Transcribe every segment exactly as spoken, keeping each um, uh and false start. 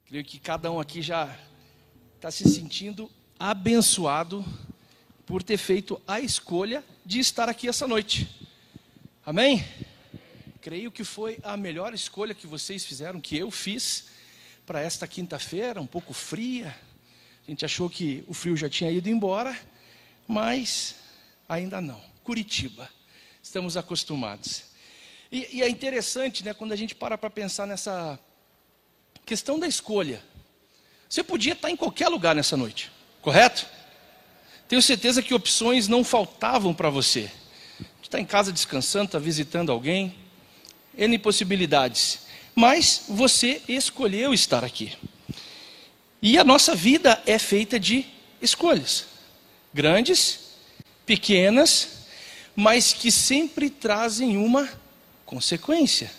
Creio que cada um aqui já está se sentindo abençoado por ter feito a escolha de estar aqui essa noite. Amém? Creio que foi a melhor escolha que vocês fizeram, que eu fiz para esta quinta-feira, um pouco fria. A gente achou que o frio já tinha ido embora, mas ainda não. Curitiba, estamos acostumados. E, e é interessante, né, quando a gente para para pensar nessa questão da escolha. Você podia estar em qualquer lugar nessa noite, correto? Tenho certeza que opções não faltavam para você. Está em casa descansando, está visitando alguém, N possibilidades. Mas você escolheu estar aqui. E a nossa vida é feita de escolhas. Grandes, pequenas, mas que sempre trazem uma consequência.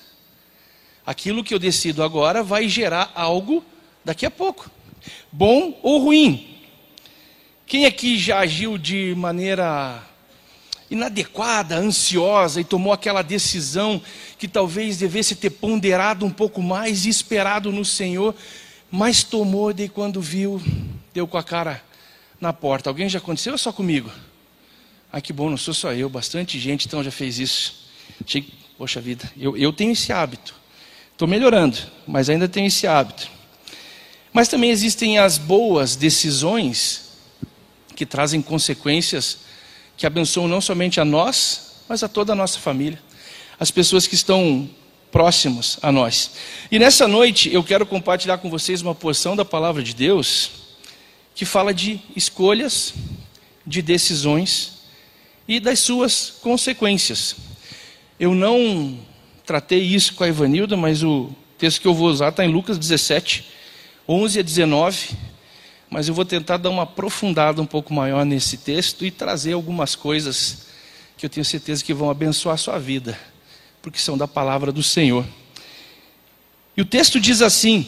Aquilo que eu decido agora vai gerar algo daqui a pouco. Bom ou ruim. Quem aqui já agiu de maneira inadequada, ansiosa e tomou aquela decisão que talvez devesse ter ponderado um pouco mais e esperado no Senhor, mas tomou e quando viu, deu com a cara na porta? Alguém já aconteceu ou só comigo? Ah, que bom, não sou só eu, bastante gente então já fez isso. Achei, poxa vida, eu, eu tenho esse hábito. Estou melhorando, mas ainda tenho esse hábito. Mas também existem as boas decisões que trazem consequências que abençoam não somente a nós, mas a toda a nossa família, as pessoas que estão próximos a nós. E nessa noite eu quero compartilhar com vocês uma porção da palavra de Deus que fala de escolhas, de decisões e das suas consequências. Eu não tratei isso com a Ivanilda, mas o texto que eu vou usar está em Lucas dezessete, onze a dezenove. Mas eu vou tentar dar uma aprofundada um pouco maior nesse texto e trazer algumas coisas que eu tenho certeza que vão abençoar a sua vida, porque são da palavra do Senhor. E o texto diz assim: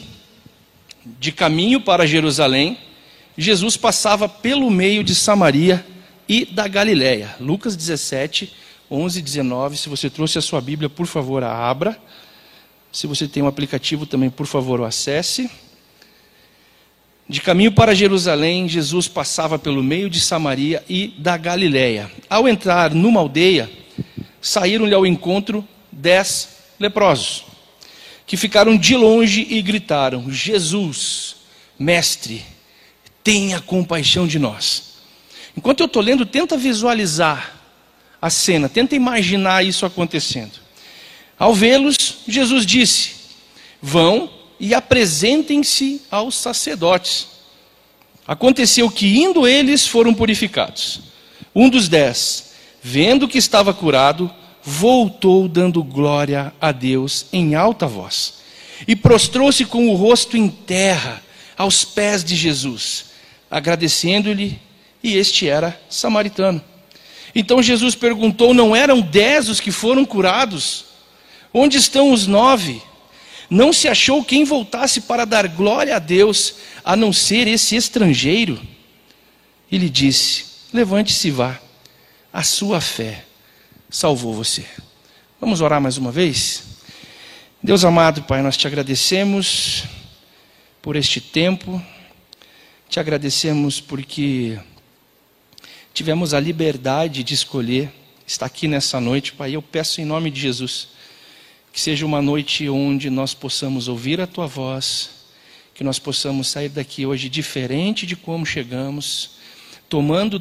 de caminho para Jerusalém, Jesus passava pelo meio de Samaria e da Galiléia. Lucas dezessete, onze e dezenove. Se você trouxe a sua Bíblia, por favor, a abra. Se você tem um aplicativo também, por favor, o acesse. De caminho para Jerusalém, Jesus passava pelo meio de Samaria e da Galiléia. Ao entrar numa aldeia, saíram-lhe ao encontro dez leprosos, que ficaram de longe e gritaram: Jesus, mestre, tenha compaixão de nós. Enquanto eu estou lendo, tenta visualizar a cena, tenta imaginar isso acontecendo. Ao vê-los, Jesus disse: vão e apresentem-se aos sacerdotes. Aconteceu que, indo eles, foram purificados. Um dos dez, vendo que estava curado, voltou dando glória a Deus em alta voz. E prostrou-se com o rosto em terra, aos pés de Jesus, agradecendo-lhe, e este era samaritano. Então Jesus perguntou: não eram dez os que foram curados? Onde estão os nove? Não se achou quem voltasse para dar glória a Deus, a não ser esse estrangeiro? E lhe disse: levante-se e vá, a sua fé salvou você. Vamos orar mais uma vez? Deus amado, Pai, nós te agradecemos por este tempo, te agradecemos porque tivemos a liberdade de escolher estar aqui nessa noite, Pai. Eu peço em nome de Jesus que seja uma noite onde nós possamos ouvir a Tua voz, que nós possamos sair daqui hoje diferente de como chegamos, tomando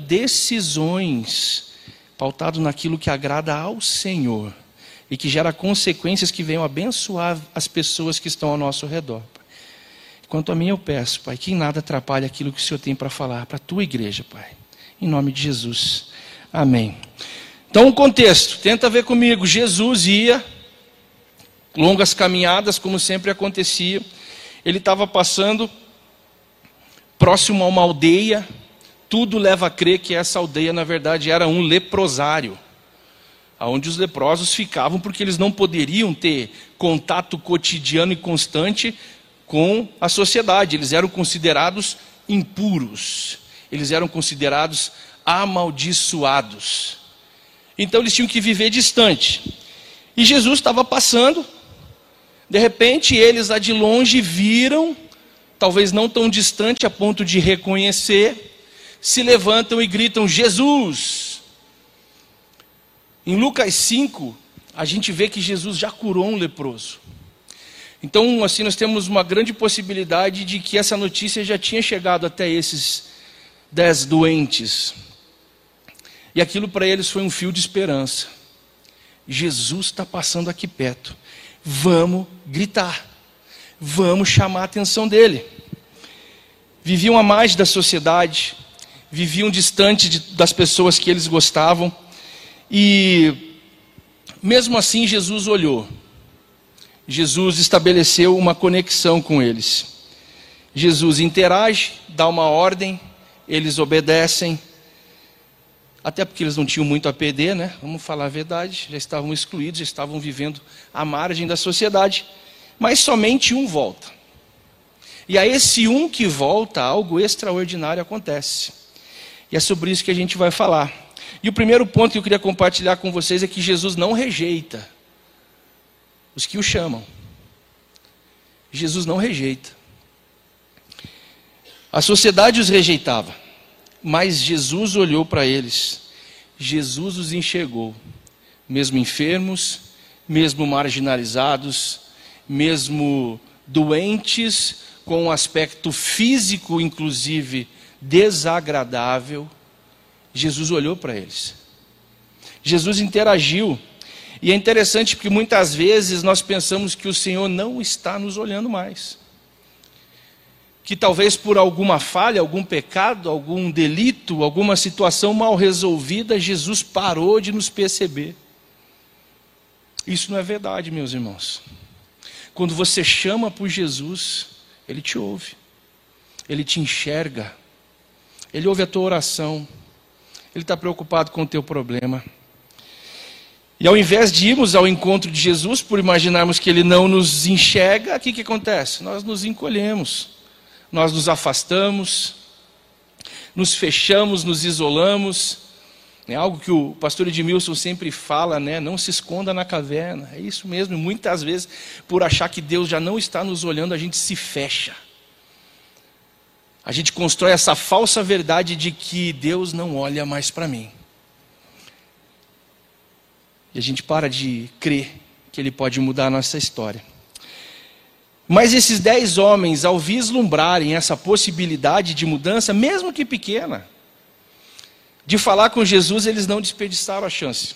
decisões pautado naquilo que agrada ao Senhor e que gera consequências que venham abençoar as pessoas que estão ao nosso redor, Pai. Quanto a mim, eu peço, Pai, que em nada atrapalhe aquilo que o Senhor tem para falar para a Tua igreja, Pai. Em nome de Jesus. Amém. Então, o contexto, tenta ver comigo. Jesus ia longas caminhadas, como sempre acontecia. Ele estava passando próximo a uma aldeia. Tudo leva a crer que essa aldeia, na verdade, era um leprosário, onde os leprosos ficavam porque eles não poderiam ter contato cotidiano e constante com a sociedade. Eles eram considerados impuros, eles eram considerados amaldiçoados. Então eles tinham que viver distante. E Jesus estava passando. De repente, eles lá de longe viram talvez não tão distante a ponto de reconhecer, se levantam e gritam: Jesus! Em Lucas cinco, a gente vê que Jesus já curou um leproso. Então, assim, nós temos uma grande possibilidade de que essa notícia já tinha chegado até esses dez doentes. E aquilo para eles foi um fio de esperança. Jesus está passando aqui perto. Vamos gritar. Vamos chamar a atenção dele. Viviam à margem da sociedade. Viviam distante de, das pessoas que eles gostavam. E mesmo assim Jesus olhou. Jesus estabeleceu uma conexão com eles. Jesus interage, dá uma ordem, eles obedecem. Até porque eles não tinham muito a perder, né? Vamos falar a verdade. Já estavam excluídos, já estavam vivendo à margem da sociedade. Mas somente um volta. E a esse um que volta, algo extraordinário acontece. E é sobre isso que a gente vai falar. E o primeiro ponto que eu queria compartilhar com vocês é que Jesus não rejeita os que o chamam. Jesus não rejeita. A sociedade os rejeitava, mas Jesus olhou para eles. Jesus os enxergou, mesmo enfermos, mesmo marginalizados, mesmo doentes, com um aspecto físico, inclusive, desagradável. Jesus olhou para eles. Jesus interagiu. E é interessante porque muitas vezes nós pensamos que o Senhor não está nos olhando mais. Que talvez por alguma falha, algum pecado, algum delito, alguma situação mal resolvida, Jesus parou de nos perceber. Isso não é verdade, meus irmãos. Quando você chama por Jesus, Ele te ouve. Ele te enxerga. Ele ouve a tua oração. Ele está preocupado com o teu problema. E ao invés de irmos ao encontro de Jesus, por imaginarmos que Ele não nos enxerga, o que, que acontece? Nós nos encolhemos, nós nos afastamos, nos fechamos, nos isolamos. É algo que o pastor Edmilson sempre fala, né? Não se esconda na caverna. É isso mesmo, e muitas vezes, por achar que Deus já não está nos olhando, a gente se fecha. A gente constrói essa falsa verdade de que Deus não olha mais para mim. E a gente para de crer que Ele pode mudar a nossa história. Mas esses dez homens, ao vislumbrarem essa possibilidade de mudança, mesmo que pequena, de falar com Jesus, eles não desperdiçaram a chance.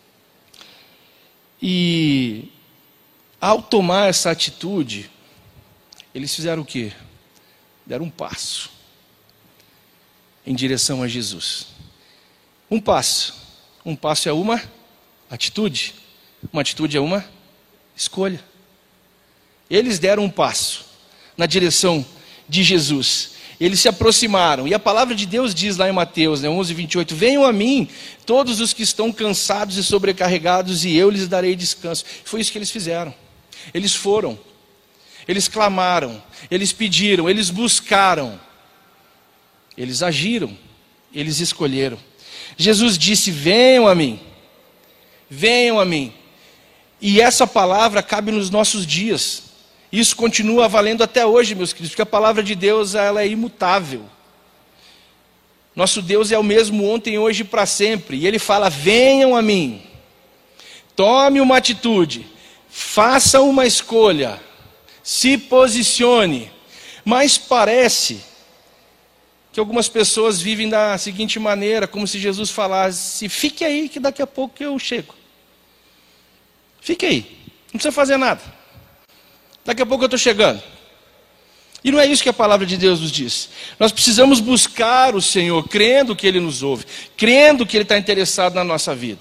E ao tomar essa atitude, eles fizeram o quê? Deram um passo em direção a Jesus. Um passo. Um passo é uma atitude. Uma atitude é uma escolha. Eles deram um passo na direção de Jesus. Eles se aproximaram. E a palavra de Deus diz lá em Mateus, né, onze, vinte e oito, venham a mim todos os que estão cansados e sobrecarregados, e eu lhes darei descanso. Foi isso que eles fizeram. Eles foram. Eles clamaram. Eles pediram. Eles buscaram. Eles agiram. Eles escolheram. Jesus disse, venham a mim. Venham a mim. E essa palavra cabe nos nossos dias. Isso continua valendo até hoje, meus queridos, porque a palavra de Deus, ela é imutável. Nosso Deus é o mesmo ontem, hoje e para sempre. E Ele fala, venham a mim. Tome uma atitude. Faça uma escolha. Se posicione. Mas parece que algumas pessoas vivem da seguinte maneira, como se Jesus falasse, fique aí que daqui a pouco eu chego. Fique aí, não precisa fazer nada. Daqui a pouco eu estou chegando. E não é isso que a palavra de Deus nos diz. Nós precisamos buscar o Senhor, crendo que Ele nos ouve, crendo que Ele está interessado na nossa vida.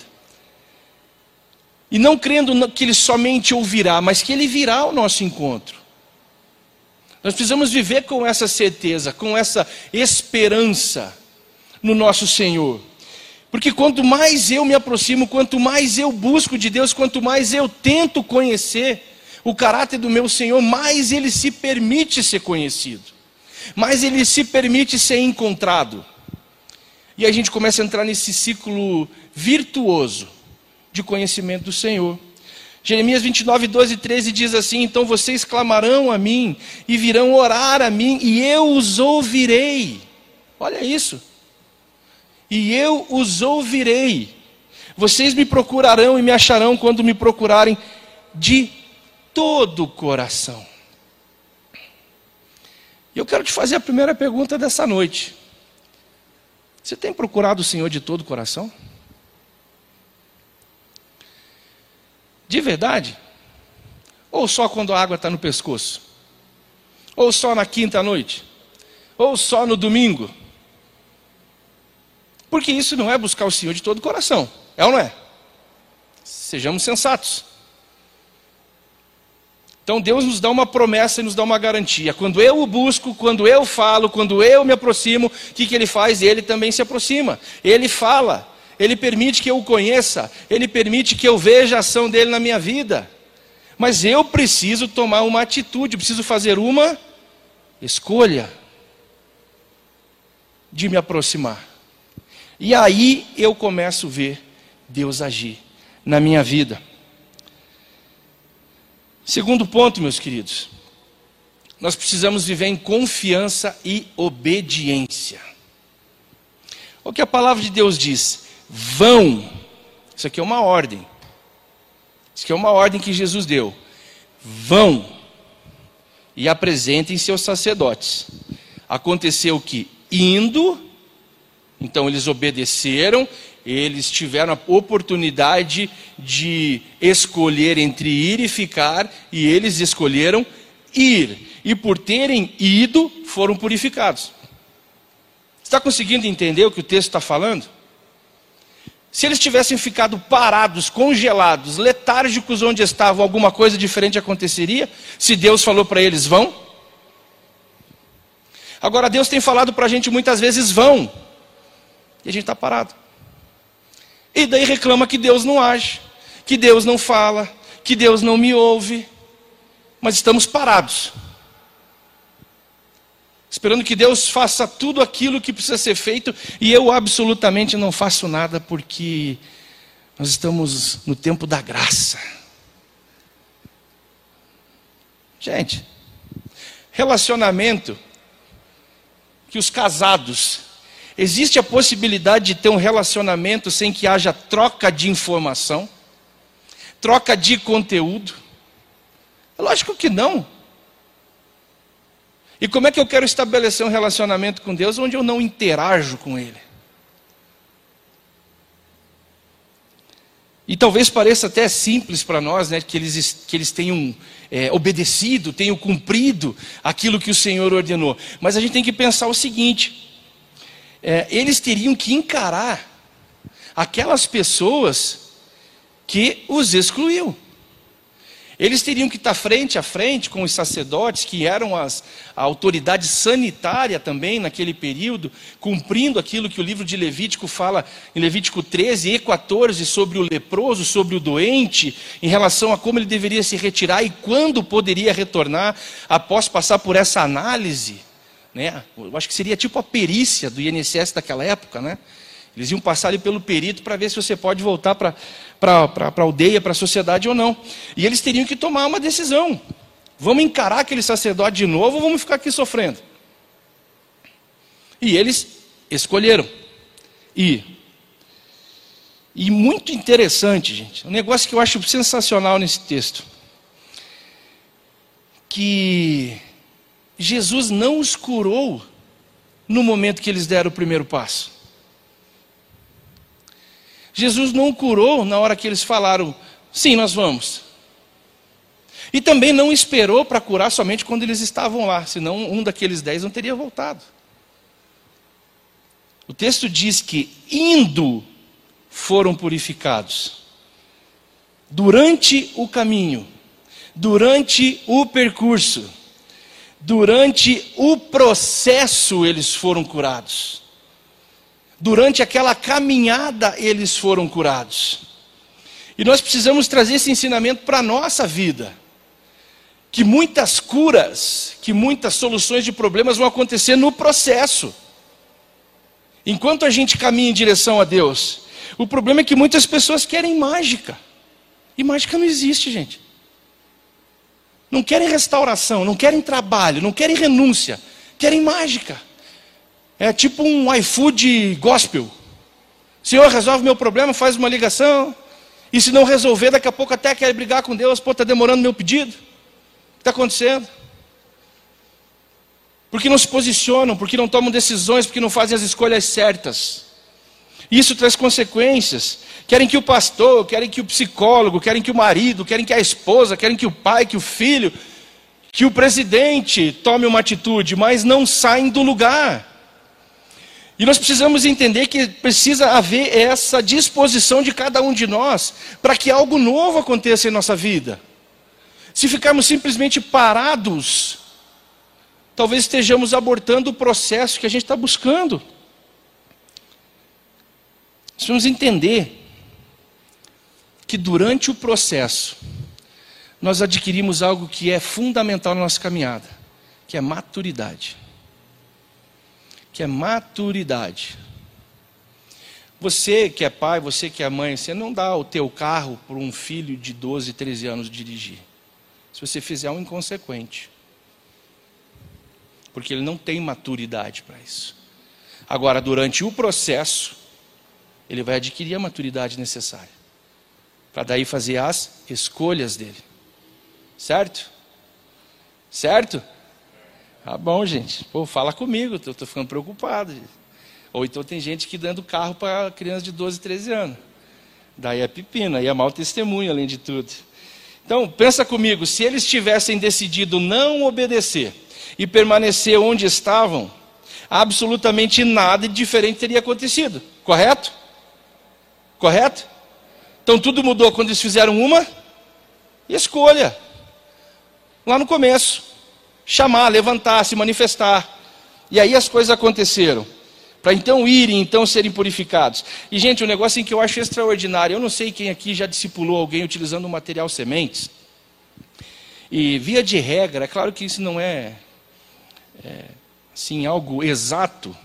E não crendo que Ele somente ouvirá, mas que Ele virá ao nosso encontro. Nós precisamos viver com essa certeza, com essa esperança no nosso Senhor. Porque quanto mais eu me aproximo, quanto mais eu busco de Deus, quanto mais eu tento conhecer o caráter do meu Senhor, mais Ele se permite ser conhecido. Mais Ele se permite ser encontrado. E a gente começa a entrar nesse ciclo virtuoso de conhecimento do Senhor. Jeremias vinte e nove, doze e treze diz assim: então vocês clamarão a mim e virão orar a mim e eu os ouvirei. Olha isso. E eu os ouvirei. Vocês me procurarão e me acharão quando me procurarem de todo o coração. E eu quero te fazer a primeira pergunta dessa noite. Você tem procurado o Senhor de todo o coração? De verdade? Ou só quando a água está no pescoço? Ou só na quinta noite? Ou só no domingo? Porque isso não é buscar o Senhor de todo o coração. É ou não é? Sejamos sensatos. Então Deus nos dá uma promessa e nos dá uma garantia. Quando eu o busco, quando eu falo, quando eu me aproximo, o que, que ele faz? Ele também se aproxima. Ele fala, ele permite que eu o conheça, ele permite que eu veja a ação dele na minha vida. Mas eu preciso tomar uma atitude, eu preciso fazer uma escolha de me aproximar. E aí eu começo a ver Deus agir na minha vida. Segundo ponto, meus queridos, nós precisamos viver em confiança e obediência. O que a palavra de Deus diz? Vão. Isso aqui é uma ordem. Isso aqui é uma ordem que Jesus deu. Vão e apresentem seus sacerdotes. Aconteceu que indo, então eles obedeceram, eles tiveram a oportunidade de escolher entre ir e ficar, e eles escolheram ir. E por terem ido, foram purificados. Está conseguindo entender o que o texto está falando? Se eles tivessem ficado parados, congelados, letárgicos onde estavam, alguma coisa diferente aconteceria? Se Deus falou para eles, vão? Agora Deus tem falado para a gente muitas vezes, vão. E a gente está parado. E daí reclama que Deus não age, que Deus não fala, que Deus não me ouve. Mas estamos parados, esperando que Deus faça tudo aquilo que precisa ser feito, e eu absolutamente não faço nada, porque nós estamos no tempo da graça. Gente, relacionamento, que os casados, existe a possibilidade de ter um relacionamento sem que haja troca de informação, troca de conteúdo? É lógico que não. E como é que eu quero estabelecer um relacionamento com Deus onde eu não interajo com Ele? E talvez pareça até simples para nós, né, que eles, que eles tenham é, obedecido, tenham cumprido aquilo que o Senhor ordenou. Mas a gente tem que pensar o seguinte: é, eles teriam que encarar aquelas pessoas que os excluíam. Eles teriam que estar frente a frente com os sacerdotes, que eram as, a autoridade sanitária também naquele período, cumprindo aquilo que o livro de Levítico fala em Levítico treze e quatorze sobre o leproso, sobre o doente, em relação a como ele deveria se retirar e quando poderia retornar após passar por essa análise, né? Eu acho que seria tipo a perícia do I N S S daquela época, né? Eles iam passar ali pelo perito para ver se você pode voltar para a aldeia, para a sociedade ou não. E eles teriam que tomar uma decisão. Vamos encarar aquele sacerdote de novo ou vamos ficar aqui sofrendo? E eles escolheram ir. E muito interessante, gente, um negócio que eu acho sensacional nesse texto, que Jesus não os curou no momento que eles deram o primeiro passo. Jesus não curou na hora que eles falaram, sim, nós vamos. E também não esperou para curar somente quando eles estavam lá, senão um daqueles dez não teria voltado. O texto diz que indo foram purificados. Durante o caminho, durante o percurso, durante o processo eles foram curados. Durante aquela caminhada eles foram curados. E nós precisamos trazer esse ensinamento para a nossa vida. Que muitas curas, que muitas soluções de problemas vão acontecer no processo. Enquanto a gente caminha em direção a Deus. O problema é que muitas pessoas querem mágica. E mágica não existe, gente. Não querem restauração, não querem trabalho, não querem renúncia, querem mágica. É tipo um iFood gospel. Senhor, resolve meu problema, faz uma ligação. E se não resolver, daqui a pouco até quer brigar com Deus. Pô, está demorando meu pedido. O que está acontecendo? Porque não se posicionam, porque não tomam decisões, porque não fazem as escolhas certas. Isso traz consequências. Querem que o pastor, querem que o psicólogo, querem que o marido, querem que a esposa, querem que o pai, que o filho, que o presidente tome uma atitude, mas não saem do lugar. E nós precisamos entender que precisa haver essa disposição de cada um de nós para que algo novo aconteça em nossa vida. Se ficarmos simplesmente parados, talvez estejamos abortando o processo que a gente está buscando. Nós precisamos entender que durante o processo, nós adquirimos algo que é fundamental na nossa caminhada, que é maturidade. Que é maturidade. Você que é pai, você que é mãe, você não dá o teu carro para um filho de doze, treze anos dirigir. Se você fizer um inconsequente. Porque ele não tem maturidade para isso. Agora, durante o processo, ele vai adquirir a maturidade necessária para daí fazer as escolhas dele. Certo? Certo? Ah, bom, gente. Pô, fala comigo, eu estou ficando preocupado. Gente. Ou então tem gente que dando carro para criança de doze, treze anos. Daí é pepino, aí é mau testemunho, além de tudo. Então, pensa comigo, se eles tivessem decidido não obedecer e permanecer onde estavam, absolutamente nada de diferente teria acontecido. Correto? Correto? Então tudo mudou quando eles fizeram uma escolha. Lá no começo. Chamar, levantar, se manifestar. E aí as coisas aconteceram. Para então irem, então serem purificados. E gente, um negócio em que eu acho extraordinário. Eu não sei quem aqui já discipulou alguém utilizando o material sementes. E via de regra, é claro que isso não é, é assim, algo exato.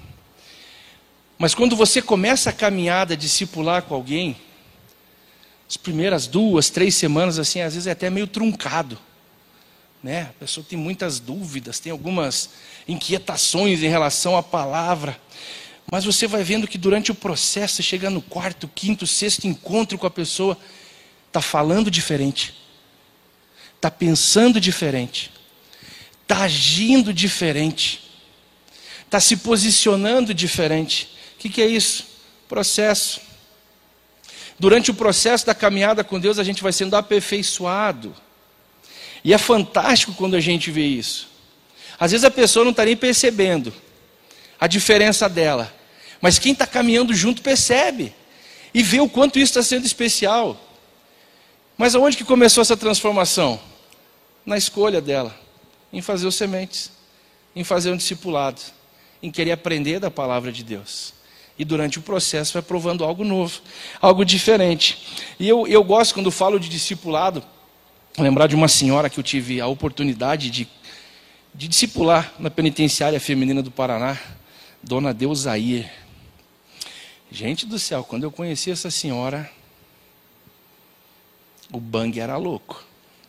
Mas quando você começa a caminhada, discipular com alguém, as primeiras duas, três semanas, assim, às vezes é até meio truncado. Né? A pessoa tem muitas dúvidas, tem algumas inquietações em relação à palavra. Mas você vai vendo que durante o processo, você chega no quarto, quinto, sexto encontro com a pessoa, está falando diferente. Está pensando diferente. Está agindo diferente. Está se posicionando diferente. O que, que é isso? Processo. Durante o processo da caminhada com Deus, a gente vai sendo aperfeiçoado. E é fantástico quando a gente vê isso. Às vezes a pessoa não está nem percebendo a diferença dela. Mas quem está caminhando junto percebe. E vê o quanto isso está sendo especial. Mas aonde que começou essa transformação? Na escolha dela. Em fazer os sementes. Em fazer um discipulado. Em querer aprender da palavra de Deus. E durante o processo vai provando algo novo. Algo diferente. E eu, eu gosto quando falo de discipulado. Lembrar de uma senhora que eu tive a oportunidade de, de discipular na penitenciária feminina do Paraná, Dona Deusair. Gente do céu, quando eu conheci essa senhora, o bang era louco.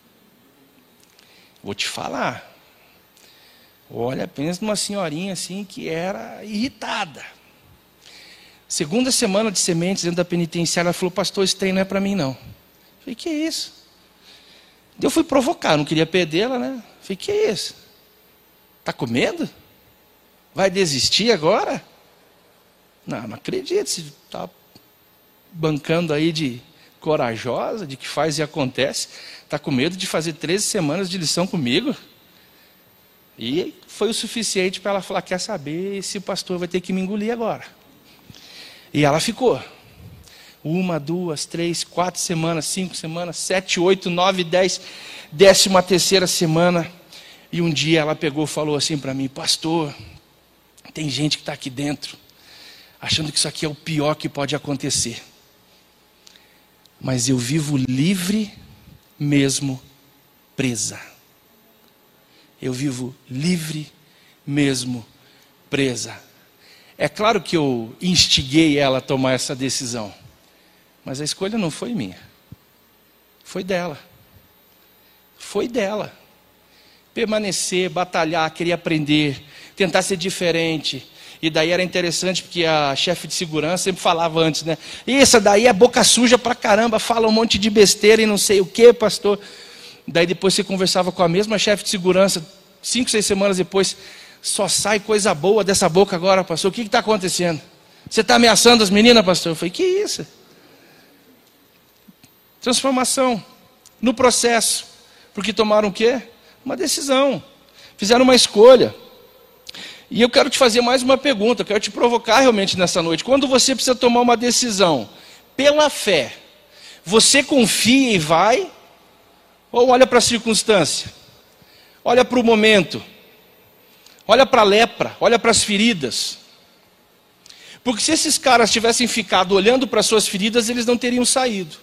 Vou te falar. Olha, pensa numa senhorinha assim que era irritada. Segunda semana de sementes dentro da penitenciária, ela falou: pastor, esse trem não é para mim não. Eu falei: que é isso? Eu fui provocar, não queria perdê-la, né? Falei: que é isso? Está com medo? Vai desistir agora? Não, não acredito. Você está bancando aí de corajosa, de que faz e acontece. Está com medo de fazer treze semanas de lição comigo? E foi o suficiente para ela falar: quer saber, esse pastor vai ter que me engolir agora. E ela ficou. Uma, duas, três, quatro semanas, cinco semanas, sete, oito, nove, dez, décima terceira semana. E um dia ela pegou e falou assim para mim: pastor, tem gente que está aqui dentro, achando que isso aqui é o pior que pode acontecer. Mas eu vivo livre mesmo presa. Eu vivo livre mesmo presa. É claro que eu instiguei ela a tomar essa decisão. Mas a escolha não foi minha. Foi dela. Foi dela. Permanecer, batalhar, querer aprender, tentar ser diferente. E daí era interessante, porque a chefe de segurança sempre falava antes, né? Essa daí é boca suja pra caramba, fala um monte de besteira e não sei o que, pastor. Daí depois você conversava com a mesma chefe de segurança, cinco, seis semanas depois, só sai coisa boa dessa boca agora, pastor. O que está acontecendo? Você está ameaçando as meninas, pastor? Eu falei, que isso? Transformação no processo. Porque tomaram o quê? Uma decisão. Fizeram uma escolha. E eu quero te fazer mais uma pergunta, eu quero te provocar realmente nessa noite. Quando você precisa tomar uma decisão pela fé, você confia e vai? Ou olha para a circunstância? Olha para o momento? Olha para a lepra? Olha para as feridas? Porque se esses caras tivessem ficado olhando para as suas feridas, eles não teriam saído.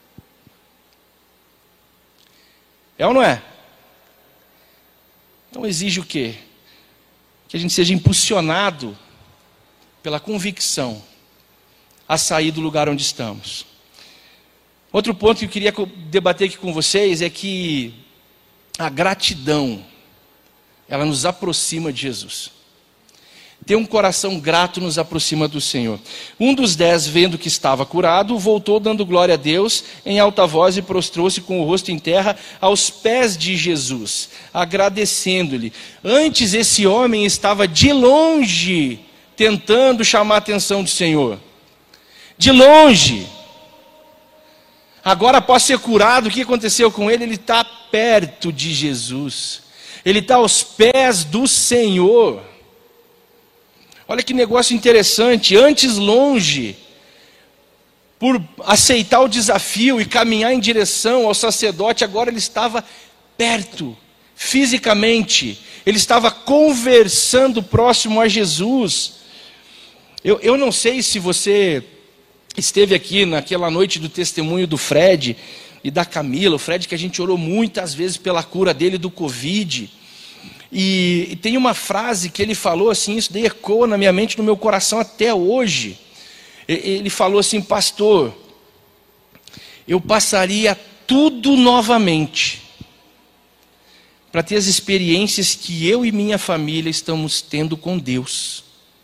É ou não é? Então exige o quê? Que a gente seja impulsionado pela convicção a sair do lugar onde estamos. Outro ponto que eu queria debater aqui com vocês é que a gratidão, ela nos aproxima de Jesus. Ter um coração grato nos aproxima do Senhor. Um dos dez, vendo que estava curado, voltou dando glória a Deus em alta voz e prostrou-se com o rosto em terra aos pés de Jesus, agradecendo-lhe. Antes esse homem estava de longe tentando chamar a atenção do Senhor. De longe. Agora, após ser curado, o que aconteceu com ele? Ele está perto de Jesus. Ele está aos pés do Senhor. Olha que negócio interessante, antes longe, por aceitar o desafio e caminhar em direção ao sacerdote, agora ele estava perto, fisicamente, ele estava conversando próximo a Jesus. Eu, eu não sei se você esteve aqui naquela noite do testemunho do Fred e da Camila, o Fred que a gente orou muitas vezes pela cura dele do Covid. E, e tem uma frase que ele falou assim, isso daí ecoa na minha mente, no meu coração até hoje. Ele falou assim, pastor, eu passaria tudo novamente para ter as experiências que eu e minha família estamos tendo com Deus.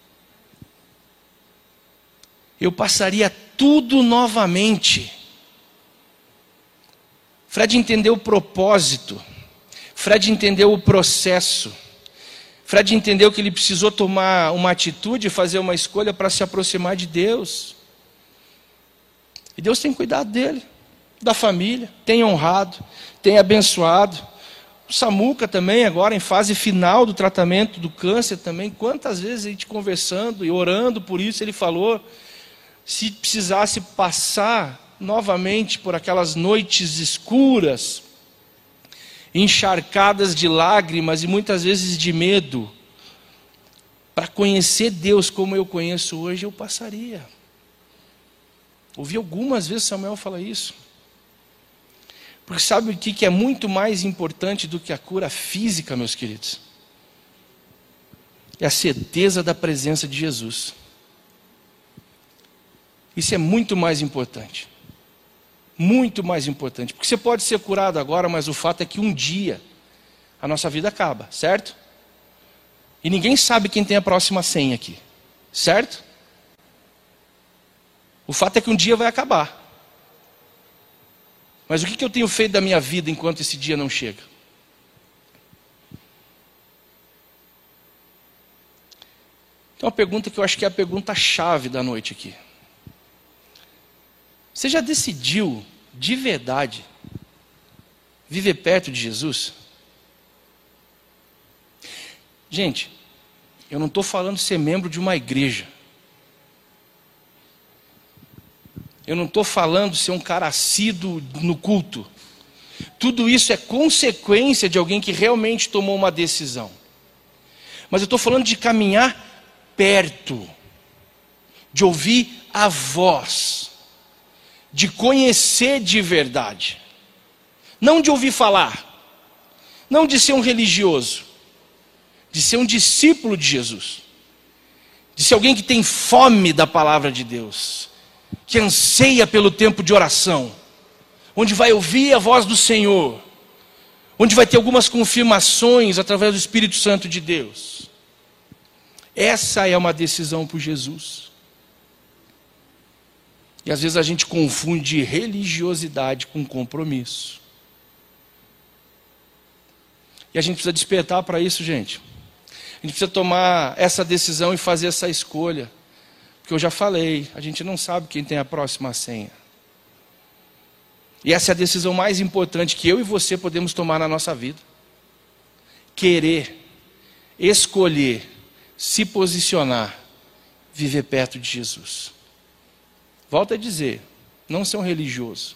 Eu passaria tudo novamente. Fred entendeu o propósito. Fred entendeu o processo. Fred entendeu que ele precisou tomar uma atitude, fazer uma escolha para se aproximar de Deus. E Deus tem cuidado dele, da família, tem honrado, tem abençoado. O Samuca também, agora em fase final do tratamento do câncer também. Quantas vezes a gente conversando e orando por isso, ele falou, se precisasse passar novamente por aquelas noites escuras, encharcadas de lágrimas e muitas vezes de medo, para conhecer Deus como eu conheço hoje, eu passaria. Ouvi algumas vezes Samuel falar isso. Porque sabe o que é muito mais importante do que a cura física, meus queridos? É a certeza da presença de Jesus. Isso é muito mais importante. Muito mais importante, porque você pode ser curado agora, mas o fato é que um dia a nossa vida acaba, certo? E ninguém sabe quem tem a próxima senha aqui, certo? O fato é que um dia vai acabar. Mas o que eu tenho feito da minha vida enquanto esse dia não chega? Então a pergunta que eu acho que é a pergunta-chave da noite aqui. Você já decidiu, de verdade, viver perto de Jesus? Gente, eu não estou falando de ser membro de uma igreja. Eu não estou falando de ser um cara assíduo no culto. Tudo isso é consequência de alguém que realmente tomou uma decisão. Mas eu estou falando de caminhar perto, de ouvir a voz, de conhecer de verdade, não de ouvir falar, não de ser um religioso, de ser um discípulo de Jesus, de ser alguém que tem fome da palavra de Deus, que anseia pelo tempo de oração, onde vai ouvir a voz do Senhor, onde vai ter algumas confirmações através do Espírito Santo de Deus. Essa é uma decisão por Jesus. E às vezes a gente confunde religiosidade com compromisso. E a gente precisa despertar para isso, gente. A gente precisa tomar essa decisão e fazer essa escolha. Porque eu já falei, a gente não sabe quem tem a próxima senha. E essa é a decisão mais importante que eu e você podemos tomar na nossa vida. Querer, escolher, se posicionar, viver perto de Jesus. Volto a dizer, não ser um religioso,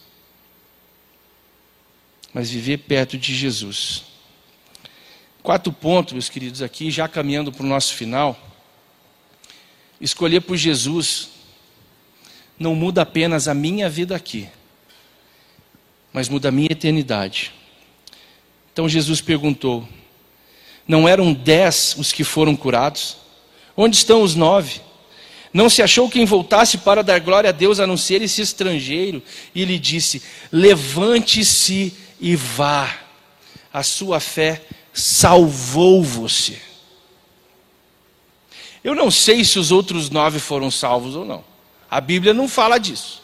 mas viver perto de Jesus. Quatro pontos, meus queridos, aqui, já caminhando para o nosso final. Escolher por Jesus não muda apenas a minha vida aqui, mas muda a minha eternidade. Então Jesus perguntou, não eram dez os que foram curados? Onde estão os nove? Não se achou quem voltasse para dar glória a Deus, a não ser esse estrangeiro? E lhe disse, levante-se e vá, a sua fé salvou você. Eu não sei se os outros nove foram salvos ou não. A Bíblia não fala disso.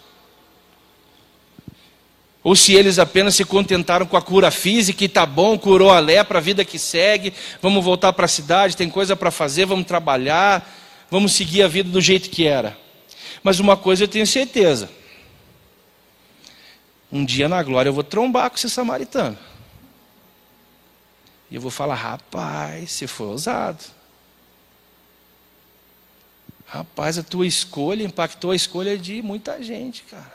Ou se eles apenas se contentaram com a cura física e tá bom, curou a lepra, a vida que segue, vamos voltar para a cidade, tem coisa para fazer, vamos trabalhar, vamos seguir a vida do jeito que era. Mas uma coisa eu tenho certeza. Um dia na glória eu vou trombar com esse samaritano. E eu vou falar, rapaz, você foi ousado. Rapaz, a tua escolha impactou a escolha de muita gente, cara.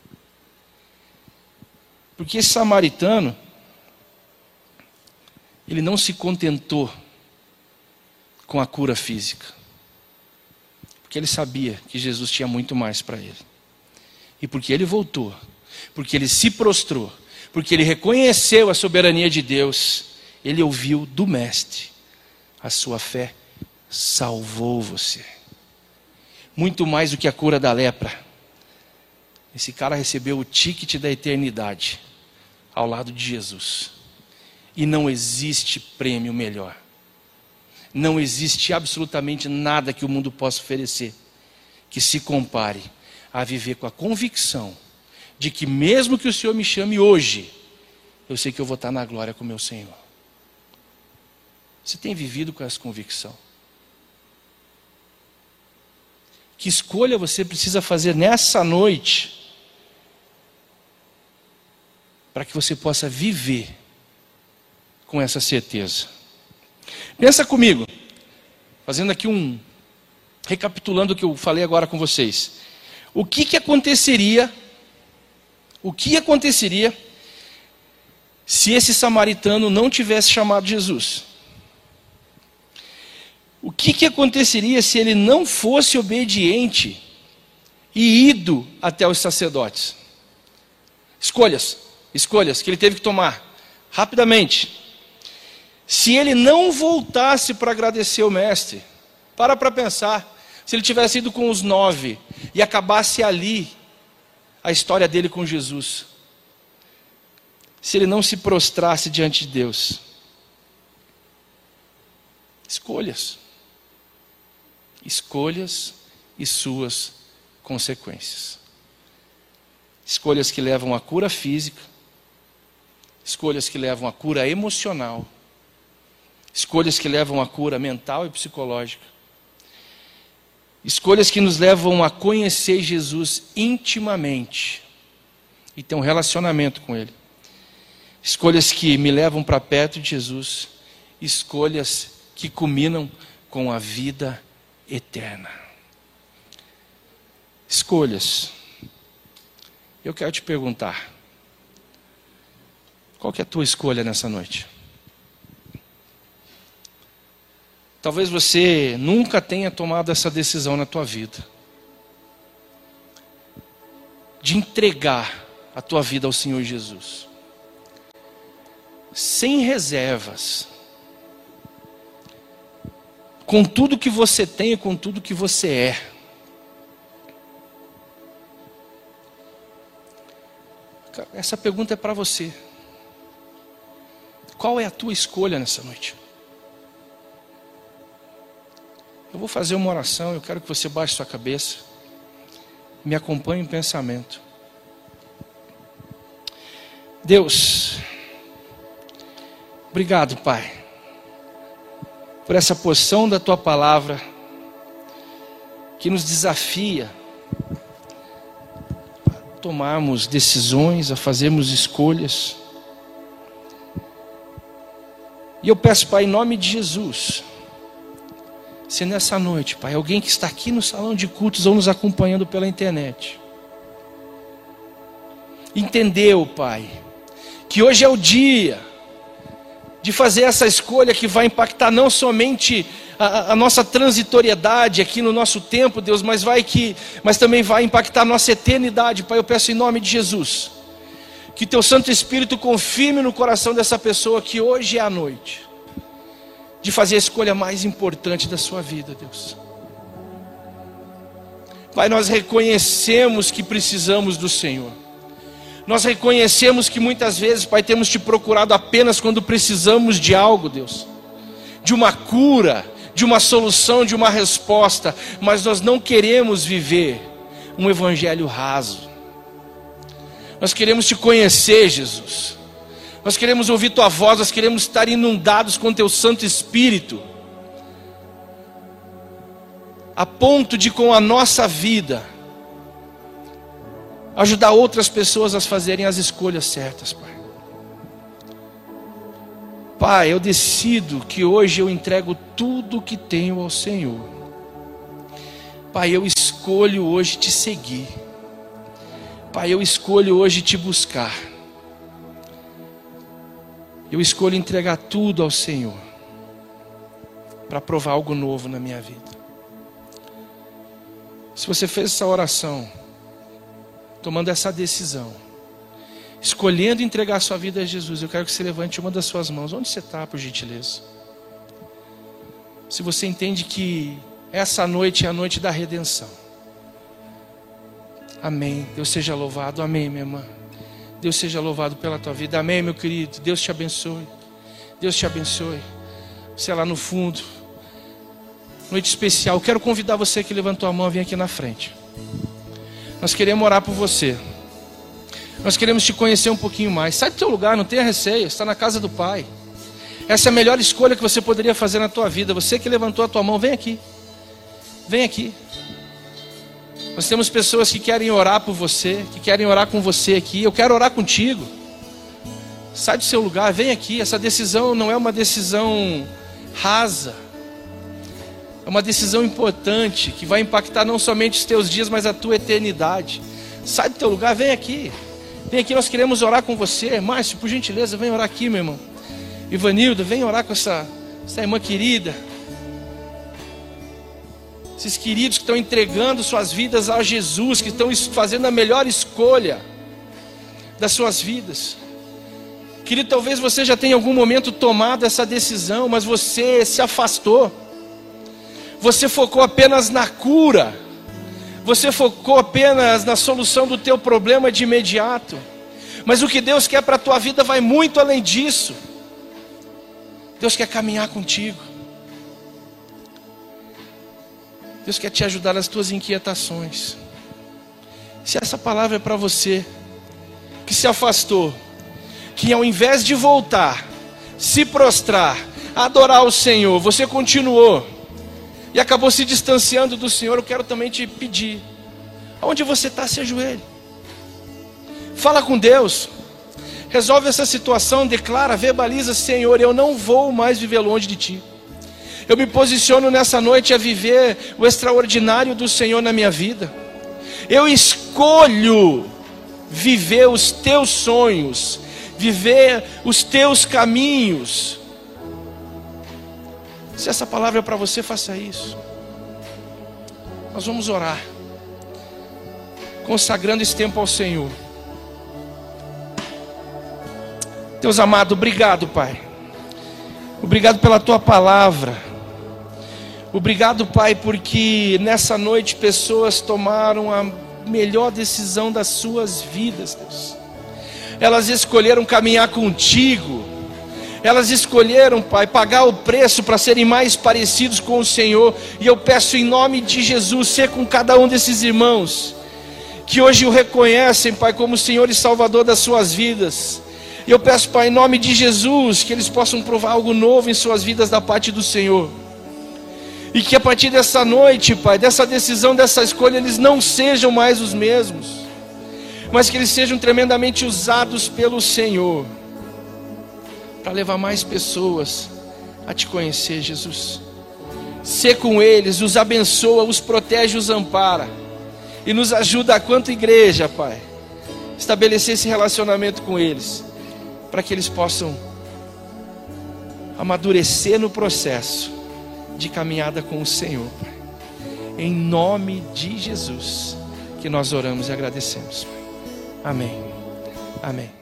Porque esse samaritano, ele não se contentou com a cura física. Porque ele sabia que Jesus tinha muito mais para ele. E porque ele voltou, porque ele se prostrou, porque ele reconheceu a soberania de Deus, ele ouviu do Mestre, a sua fé salvou você. Muito mais do que a cura da lepra. Esse cara recebeu o ticket da eternidade ao lado de Jesus. E não existe prêmio melhor. Não existe absolutamente nada que o mundo possa oferecer que se compare a viver com a convicção de que mesmo que o Senhor me chame hoje, eu sei que eu vou estar na glória com o meu Senhor. Você tem vivido com essa convicção? Que escolha você precisa fazer nessa noite para que você possa viver com essa certeza? Pensa comigo, fazendo aqui um, recapitulando o que eu falei agora com vocês. O que que aconteceria, o que aconteceria se esse samaritano não tivesse chamado Jesus? O que que aconteceria se ele não fosse obediente e ido até os sacerdotes? Escolhas, escolhas que ele teve que tomar rapidamente. Se ele não voltasse para agradecer o mestre, para para pensar, se ele tivesse ido com os nove e acabasse ali a história dele com Jesus, se ele não se prostrasse diante de Deus. Escolhas. Escolhas e suas consequências. Escolhas que levam à cura física, escolhas que levam à cura emocional, escolhas que levam à cura mental e psicológica, escolhas que nos levam a conhecer Jesus intimamente e ter um relacionamento com Ele, escolhas que me levam para perto de Jesus, escolhas que culminam com a vida eterna. Escolhas. Eu quero te perguntar, qual que é a tua escolha nessa noite? Talvez você nunca tenha tomado essa decisão na tua vida, de entregar a tua vida ao Senhor Jesus, sem reservas, com tudo que você tem e com tudo que você é. essa pergunta é para você. Qual é a tua escolha nessa noite? Eu vou fazer uma oração, eu quero que você baixe sua cabeça, me acompanhe em pensamento. Deus, obrigado, Pai, por essa porção da Tua Palavra, que nos desafia a tomarmos decisões, a fazermos escolhas. E eu peço, Pai, em nome de Jesus, se nessa noite, Pai, alguém que está aqui no salão de cultos ou nos acompanhando pela internet, entendeu, Pai, que hoje é o dia de fazer essa escolha que vai impactar não somente a, a nossa transitoriedade aqui no nosso tempo, Deus, mas, vai que, mas também vai impactar a nossa eternidade. Pai, eu peço em nome de Jesus, que Teu Santo Espírito confirme no coração dessa pessoa que hoje é a noite de fazer a escolha mais importante da sua vida, Deus. Pai, nós reconhecemos que precisamos do Senhor. Nós reconhecemos que muitas vezes, Pai, temos Te procurado apenas quando precisamos de algo, Deus. De uma cura, de uma solução, de uma resposta. Mas nós não queremos viver um evangelho raso. Nós queremos Te conhecer, Jesus. Nós queremos ouvir Tua voz, nós queremos estar inundados com Teu Santo Espírito. A ponto de, com a nossa vida, ajudar outras pessoas a fazerem as escolhas certas, Pai. Pai, eu decido que hoje eu entrego tudo o que tenho ao Senhor. Pai, eu escolho hoje Te seguir. Pai, eu escolho hoje Te buscar. Eu escolho entregar tudo ao Senhor, para provar algo novo na minha vida. Se você fez essa oração, tomando essa decisão, escolhendo entregar sua vida a Jesus, eu quero que você levante uma das suas mãos. Onde você está, por gentileza? Se você entende que essa noite é a noite da redenção. Amém. Deus seja louvado. Amém, minha irmã. Deus seja louvado pela tua vida. Amém, meu querido. Deus te abençoe. Deus te abençoe. Você é lá no fundo. Noite especial. Eu quero convidar você que levantou a mão a vir aqui na frente. Nós queremos orar por você. Nós queremos te conhecer um pouquinho mais. Sai do teu lugar, não tenha receio. Está na casa do Pai. Essa é a melhor escolha que você poderia fazer na tua vida. Você que levantou a tua mão, vem aqui. Vem aqui. Nós temos pessoas que querem orar por você, que querem orar com você aqui. Eu quero orar contigo. Sai do seu lugar, vem aqui. Essa decisão não é uma decisão rasa. É uma decisão importante, que vai impactar não somente os teus dias, mas a tua eternidade. Sai do teu lugar, vem aqui. Vem aqui, nós queremos orar com você. Márcio, por gentileza, vem orar aqui, meu irmão. Ivanildo, vem orar com essa, essa irmã querida. Esses queridos que estão entregando suas vidas a Jesus, que estão fazendo a melhor escolha das suas vidas. Querido, talvez você já tenha em algum momento tomado essa decisão, mas você se afastou. Você focou apenas na cura. Você focou apenas na solução do teu problema de imediato. Mas o que Deus quer para a tua vida vai muito além disso. Deus quer caminhar contigo. Deus quer te ajudar nas tuas inquietações. Se essa palavra é para você, que se afastou, que ao invés de voltar, se prostrar, adorar o Senhor, você continuou e acabou se distanciando do Senhor, eu quero também te pedir, aonde você está, se ajoelhe. Fala com Deus. Resolve essa situação, declara, verbaliza: Senhor, eu não vou mais viver longe de Ti. Eu me posiciono nessa noite a viver o extraordinário do Senhor na minha vida. Eu escolho viver os Teus sonhos, viver os Teus caminhos. Se essa palavra é para você, faça isso. Nós vamos orar, consagrando esse tempo ao Senhor. Deus amado, obrigado, Pai. Obrigado pela Tua palavra. Obrigado, Pai, porque nessa noite pessoas tomaram a melhor decisão das suas vidas, Deus. elas escolheram caminhar contigo, elas escolheram, Pai, pagar o preço para serem mais parecidos com o Senhor. E eu peço em nome de Jesus, ser com cada um desses irmãos que hoje o reconhecem, Pai, como Senhor e Salvador das suas vidas. E eu peço, Pai, em nome de Jesus, que eles possam provar algo novo em suas vidas da parte do Senhor. E que a partir dessa noite, Pai, dessa decisão, dessa escolha, eles não sejam mais os mesmos, mas que eles sejam tremendamente usados pelo Senhor para levar mais pessoas a te conhecer, Jesus. Ser com eles, os abençoa, os protege, os ampara. E nos ajuda, a quanto igreja, Pai, estabelecer esse relacionamento com eles, para que eles possam amadurecer no processo de caminhada com o Senhor, Pai. Em nome de Jesus que nós oramos e agradecemos, Pai. Amém. Amém.